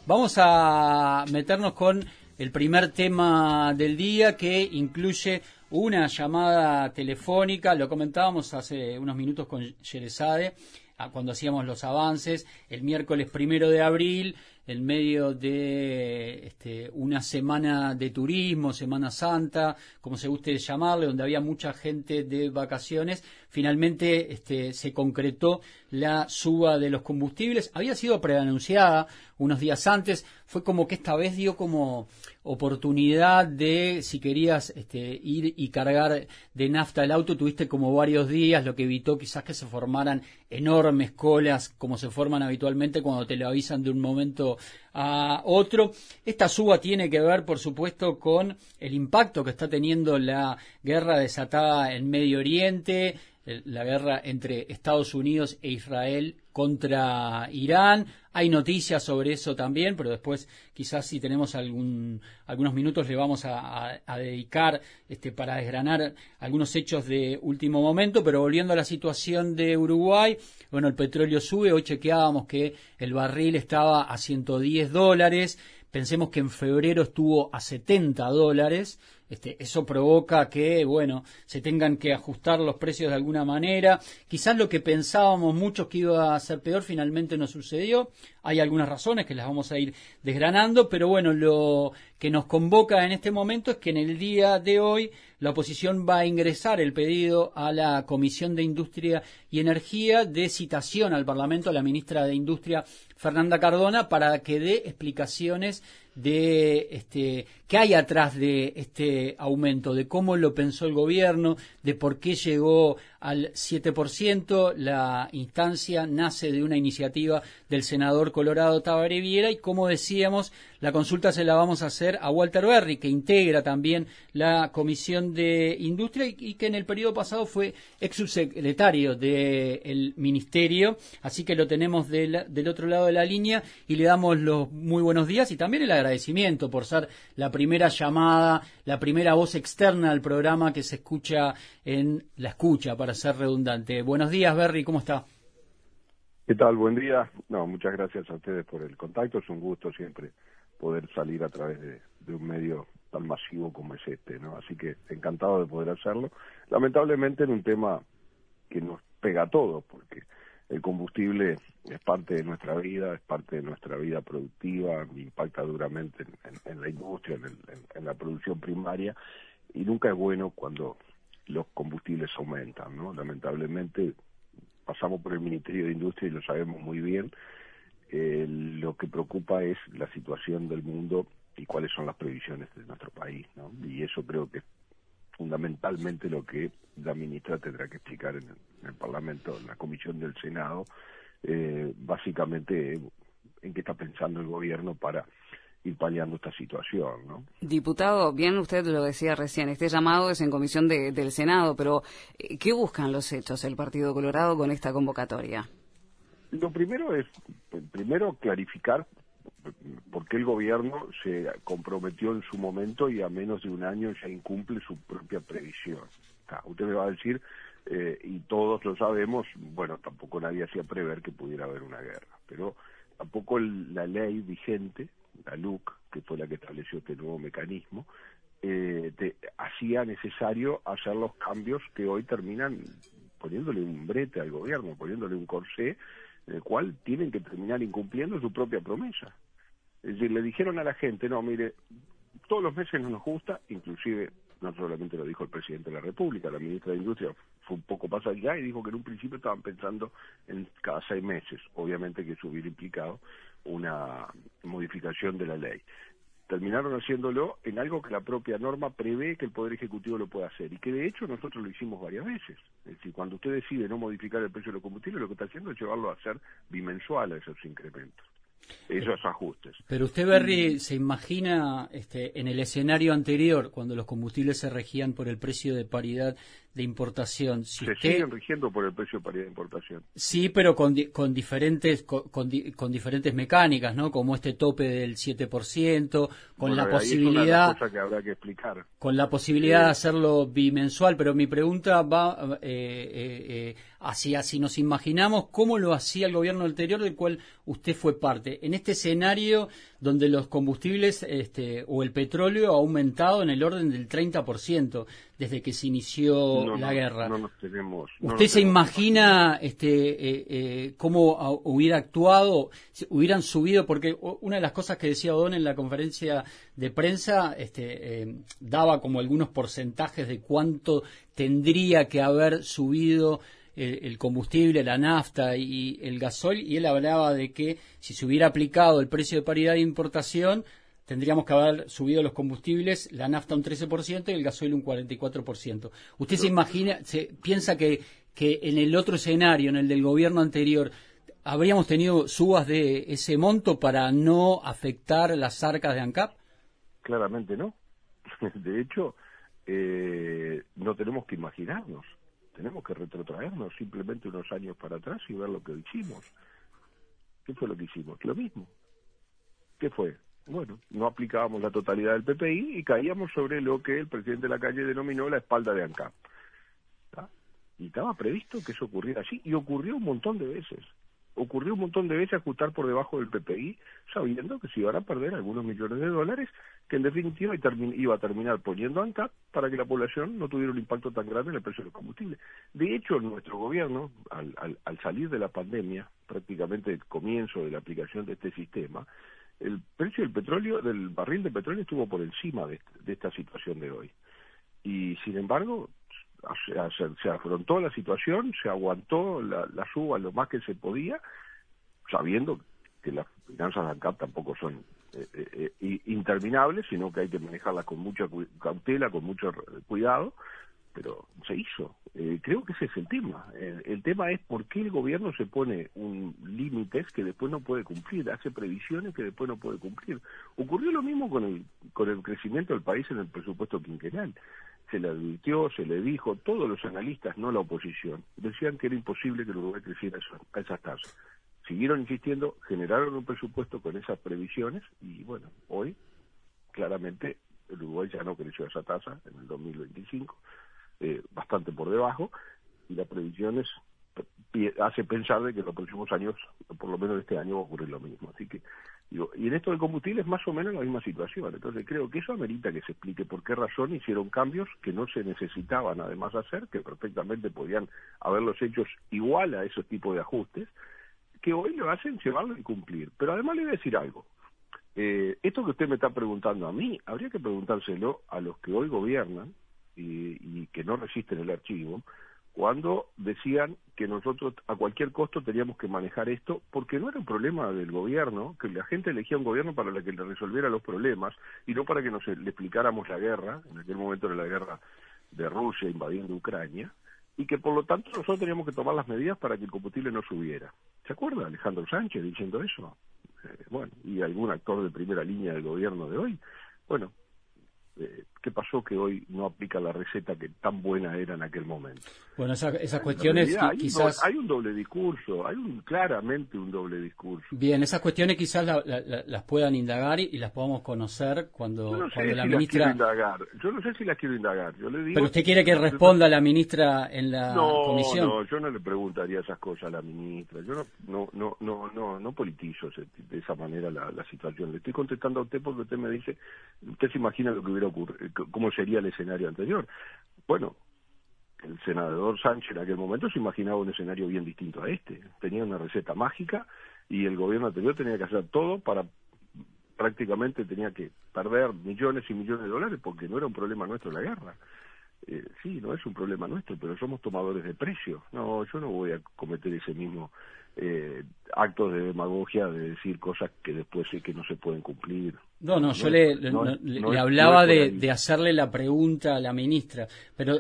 Vamos a meternos con el primer tema del día, que incluye una llamada telefónica. Lo comentábamos hace unos minutos con Sherezade, cuando hacíamos los avances, el miércoles 1 de abril, en medio de una semana de turismo, Semana Santa, como se guste llamarle, donde había mucha gente de vacaciones. Finalmente se concretó la suba de los combustibles. Había sido preanunciada unos días antes. Fue como que esta vez dio como oportunidad de, si querías ir y cargar de nafta el auto, tuviste como varios días, lo que evitó quizás que se formaran enormes colas como se forman habitualmente cuando te lo avisan de un momento a otro. Esta suba tiene que ver, por supuesto, con el impacto que está teniendo la guerra desatada en Medio Oriente, la guerra entre Estados Unidos e Israel contra Irán. Hay noticias sobre eso también, pero después quizás si tenemos algunos minutos le vamos a dedicar para desgranar algunos hechos de último momento. Pero volviendo a la situación de Uruguay, bueno, el petróleo sube. Hoy chequeábamos que el barril estaba a $110. Pensemos que en febrero estuvo a $70. Eso provoca que, bueno, se tengan que ajustar los precios de alguna manera. Quizás lo que pensábamos muchos que iba a ser peor finalmente no sucedió. Hay algunas razones que las vamos a ir desgranando, pero bueno, lo que nos convoca en este momento es que en el día de hoy la oposición va a ingresar el pedido a la Comisión de Industria y Energía de citación al Parlamento a la ministra de Industria, Fernanda Cardona, para que dé explicaciones de qué hay atrás de este aumento, de cómo lo pensó el gobierno, de por qué llegó al 7%. La instancia nace de una iniciativa del senador colorado Tabaré Viera y, como decíamos, la consulta se la vamos a hacer a Walter Berry, que integra también la Comisión de Industria y que en el periodo pasado fue ex subsecretario del Ministerio. Así que lo tenemos del otro lado de la línea y le damos los muy buenos días y también el agradecimiento por ser la primera llamada, la primera voz externa al programa que se escucha en la escucha, para ser redundante. Buenos días, Berry, ¿cómo está? ¿Qué tal? Buen día. Muchas gracias a ustedes por el contacto. Es un gusto siempre poder salir a través de un medio tan masivo como es ¿no? Así que encantado de poder hacerlo. Lamentablemente en un tema que nos pega a todos, porque el combustible es parte de nuestra vida, es parte de nuestra vida productiva, impacta duramente en la industria, en la producción primaria, y nunca es bueno cuando los combustibles aumentan, ¿no? Lamentablemente pasamos por el Ministerio de Industria y lo sabemos muy bien. Lo que preocupa es la situación del mundo y cuáles son las previsiones de nuestro país, ¿no? Y eso creo que es fundamentalmente lo que la ministra tendrá que explicar en el Parlamento, en la Comisión del Senado, básicamente en qué está pensando el gobierno para ir paliando esta situación, ¿no? Diputado, bien usted lo decía recién, este llamado es en comisión del Senado, pero ¿qué buscan los hechos el Partido Colorado con esta convocatoria? Lo primero es, clarificar por qué el gobierno se comprometió en su momento y a menos de un año ya incumple su propia previsión. Usted me va a decir, y todos lo sabemos, bueno, tampoco nadie hacía prever que pudiera haber una guerra, pero tampoco la ley vigente, la LUC, que fue la que estableció este nuevo mecanismo, hacía necesario hacer los cambios que hoy terminan poniéndole un brete al gobierno, poniéndole un corsé en el cual tienen que terminar incumpliendo su propia promesa. Es decir, le dijeron a la gente, no, mire, todos los meses no nos gusta, inclusive no solamente lo dijo el presidente de la República, la ministra de Industria fue un poco más allá y dijo que en un principio estaban pensando en cada 6 meses, obviamente que eso hubiera implicado una modificación de la ley. Terminaron haciéndolo en algo que la propia norma prevé que el Poder Ejecutivo lo pueda hacer y que de hecho nosotros lo hicimos varias veces. Es decir, cuando usted decide no modificar el precio de los combustibles, lo que está haciendo es llevarlo a ser bimensual a esos incrementos, esos ajustes. Pero usted, Berry, se imagina en el escenario anterior, cuando los combustibles se regían por el precio de paridad de importación. Siguen rigiendo por el precio de paridad de importación. Sí, pero con diferentes mecánicas, ¿no? Como este tope del 7%, con la posibilidad, es una cosa que habrá que explicar. Con la posibilidad de hacerlo bimensual. Pero mi pregunta va hacia si nos imaginamos cómo lo hacía el gobierno anterior del cual usted fue parte. En este escenario donde los combustibles o el petróleo ha aumentado en el orden del 30% desde que se inició la guerra. ¿Usted se imagina cómo hubiera actuado, hubieran subido? Porque una de las cosas que decía O'Donnell en la conferencia de prensa daba como algunos porcentajes de cuánto tendría que haber subido el combustible, la nafta y el gasoil, y él hablaba de que si se hubiera aplicado el precio de paridad de importación, tendríamos que haber subido los combustibles, la nafta un 13% y el gasoil un 44%. ¿Usted se imagina, piensa que en el otro escenario, en el del gobierno anterior, habríamos tenido subas de ese monto para no afectar las arcas de ANCAP? Claramente no. De hecho, no tenemos que imaginarnos. Tenemos que retrotraernos simplemente unos años para atrás y ver lo que hicimos. ¿Qué fue lo que hicimos? Lo mismo. ¿Qué fue? Bueno, no aplicábamos la totalidad del PPI y caíamos sobre lo que el presidente de la calle denominó la espalda de ANCAP. ¿Está? Y estaba previsto que eso ocurriera así, y ocurrió un montón de veces. Ocurrió un montón de veces ajustar por debajo del PPI, sabiendo que se iban a perder algunos millones de dólares, que en definitiva iba a terminar poniendo ANCAP para que la población no tuviera un impacto tan grande en el precio del combustible. De hecho, nuestro gobierno, al salir de la pandemia, prácticamente el comienzo de la aplicación de este sistema, el precio del petróleo, del barril de petróleo, estuvo por encima de esta situación de hoy. Y sin embargo, se afrontó la situación, se aguantó la suba lo más que se podía, sabiendo que las finanzas de ANCAP tampoco son interminables, sino que hay que manejarlas con mucha cautela, con mucho cuidado, pero se hizo. Creo que ese es el tema. El tema es por qué el gobierno se pone límites que después no puede cumplir, hace previsiones que después no puede cumplir. Ocurrió lo mismo con el crecimiento del país en el presupuesto quinquenal. Se le advirtió, se le dijo, todos los analistas, no la oposición, decían que era imposible que el Uruguay creciera a esas tasas. Siguieron insistiendo, generaron un presupuesto con esas previsiones y bueno, hoy claramente el Uruguay ya no creció a esa tasa en el 2025, bastante por debajo, y las previsiones hace pensar de que en los próximos años, por lo menos este año, va a ocurrir lo mismo. Así que, y en esto del combustible es más o menos la misma situación. Entonces creo que eso amerita que se explique por qué razón hicieron cambios que no se necesitaban además hacer, que perfectamente podían haberlos hechos igual a esos tipos de ajustes, que hoy lo hacen llevarlo y cumplir. Pero además le voy a decir algo. Esto que usted me está preguntando a mí, habría que preguntárselo a los que hoy gobiernan y que no resisten el archivo, cuando decían que nosotros a cualquier costo teníamos que manejar esto, porque no era un problema del gobierno, que la gente elegía un gobierno para que le resolviera los problemas, y no para que le explicáramos la guerra, en aquel momento era la guerra de Rusia invadiendo Ucrania, y que por lo tanto nosotros teníamos que tomar las medidas para que el combustible no subiera. ¿Se acuerda Alejandro Sánchez diciendo eso? Bueno, y algún actor de primera línea del gobierno de hoy. Bueno, ¿qué pasó que hoy no aplica la receta que tan buena era en aquel momento? Bueno, esas cuestiones quizás... Hay un doble discurso, claramente un doble discurso. Bien, esas cuestiones quizás las puedan indagar y las podamos conocer cuando la ministra... Yo no sé si las quiero indagar. Yo le digo, pero usted quiere que responda la ministra en la comisión. No, yo no le preguntaría esas cosas a la ministra. Yo no politizo de esa manera la situación. Le estoy contestando a usted porque usted me dice, usted se imagina lo que hubiera ocurrido, cómo sería el escenario anterior. Bueno, el senador Sánchez en aquel momento se imaginaba un escenario bien distinto a este. Tenía una receta mágica y el gobierno anterior tenía que hacer todo para, prácticamente tenía que perder millones y millones de dólares porque no era un problema nuestro la guerra. Sí, no es un problema nuestro, pero somos tomadores de precio. No, yo no voy a cometer ese mismo actos de demagogia de decir cosas que después sé que no se pueden cumplir. Yo le hablaba de hacerle la pregunta a la ministra, pero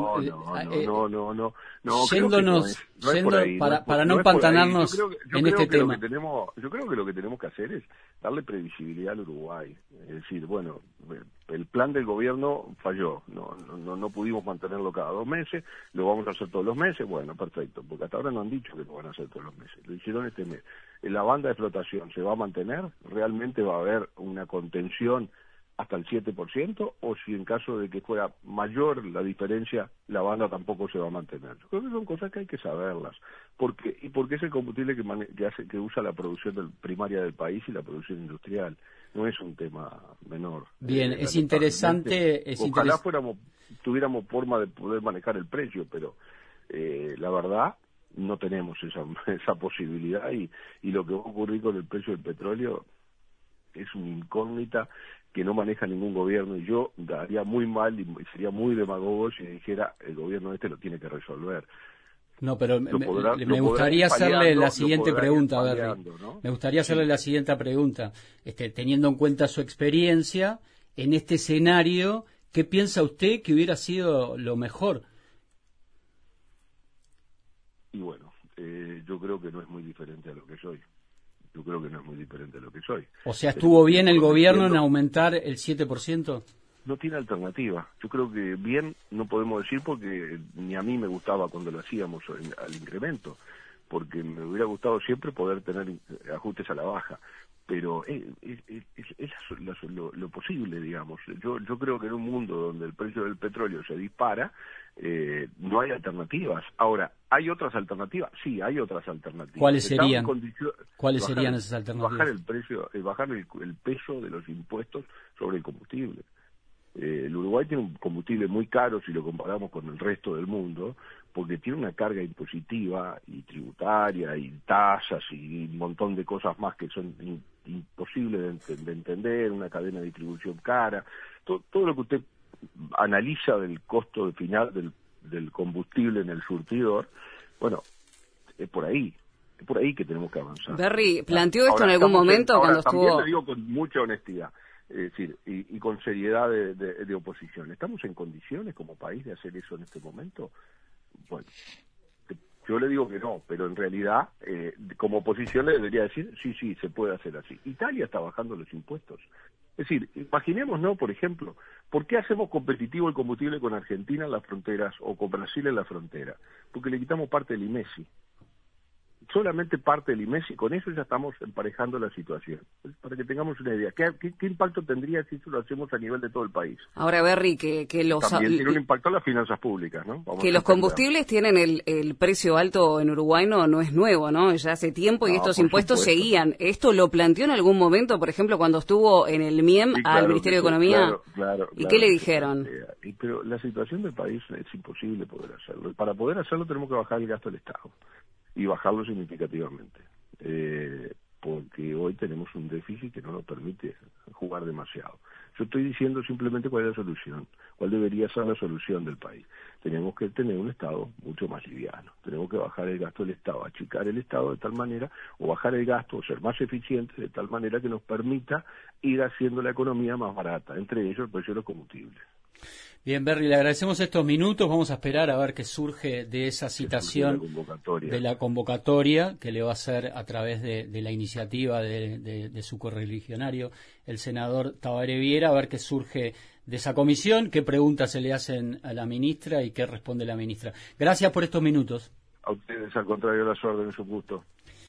yéndonos para no empantanarnos en este tema. Yo creo que lo que tenemos que hacer es darle previsibilidad al Uruguay, es decir, bueno, el plan del gobierno falló, no pudimos mantenerlo cada 2 meses, lo vamos a hacer todos los meses, bueno, perfecto, porque hasta ahora no han dicho que lo van a hacer todos los meses, lo hicieron este mes. La banda de flotación se va a mantener, realmente va a haber una contención hasta el 7%, o si en caso de que fuera mayor la diferencia, la banda tampoco se va a mantener. Yo creo que son cosas que hay que saberlas. Porque es el combustible que usa la producción primaria del país y la producción industrial. No es un tema menor. Bien, es interesante. Ojalá tuviéramos forma de poder manejar el precio, pero la verdad no tenemos esa posibilidad, y lo que va a ocurrir con el precio del petróleo es una incógnita que no maneja ningún gobierno, y yo daría muy mal y sería muy demagogo si dijera el gobierno lo tiene que resolver. No, pero me gustaría hacerle la siguiente pregunta, Berry. ¿No? Me gustaría hacerle la siguiente pregunta. Teniendo en cuenta su experiencia, en este escenario, ¿qué piensa usted que hubiera sido lo mejor? Y bueno, yo creo que no es muy diferente a lo que soy. O sea, ¿estuvo bien el gobierno en aumentar el 7%? No tiene alternativa. Yo creo que bien no podemos decir, porque ni a mí me gustaba cuando lo hacíamos al incremento, porque me hubiera gustado siempre poder tener ajustes a la baja, pero es lo posible, digamos. Yo creo que en un mundo donde el precio del petróleo se dispara, no hay alternativas. Ahora, ¿hay otras alternativas? Sí, hay otras alternativas. ¿Cuáles serían esas alternativas? Bajar el precio, bajar el peso de los impuestos sobre el combustible. El Uruguay tiene un combustible muy caro si lo comparamos con el resto del mundo, porque tiene una carga impositiva y tributaria y tasas y un montón de cosas más que son imposibles de entender, una cadena de distribución cara, todo lo que usted analiza del costo final del combustible en el surtidor. Bueno, es por ahí que tenemos que avanzar. Berry, ¿planteó esto en algún momento cuando estuvo...? También le digo con mucha honestidad, es decir, y con seriedad de oposición. ¿Estamos en condiciones como país de hacer eso en este momento? Bueno, yo le digo que no, pero en realidad, como oposición le debería decir, sí, se puede hacer así. Italia está bajando los impuestos. Es decir, imaginémonos, por ejemplo, ¿por qué hacemos competitivo el combustible con Argentina en las fronteras o con Brasil en la frontera? Porque le quitamos parte del IMESI. Solamente parte del IMESI, y con eso ya estamos emparejando la situación. Para que tengamos una idea, ¿qué impacto tendría si eso lo hacemos a nivel de todo el país? Ahora, Berry, que también tiene un impacto en las finanzas públicas, ¿no? Que los combustibles tienen el precio alto en Uruguay no es nuevo, ¿no? Ya hace tiempo, y estos impuestos seguían. ¿Esto lo planteó en algún momento, por ejemplo, cuando estuvo en el MIEM al Ministerio de Economía? Claro, ¿Y qué le dijeron? Pero la situación del país es imposible poder hacerlo. Para poder hacerlo tenemos que bajar el gasto del Estado, y bajarlo significativamente, porque hoy tenemos un déficit que no nos permite jugar demasiado. Yo estoy diciendo simplemente cuál es la solución, cuál debería ser la solución del país. Tenemos que tener un Estado mucho más liviano, tenemos que bajar el gasto del Estado, achicar el Estado de tal manera, o bajar el gasto, o ser más eficientes de tal manera que nos permita ir haciendo la economía más barata, entre ellos el precio de los combustibles. Bien, Berry, le agradecemos estos minutos. Vamos a esperar a ver qué surge de esa citación de la convocatoria que le va a hacer a través de la iniciativa de su correligionario, el senador Tabaré Viera, a ver qué surge de esa comisión, qué preguntas se le hacen a la ministra y qué responde la ministra. Gracias por estos minutos. A ustedes, al contrario, las órdenes, un gusto.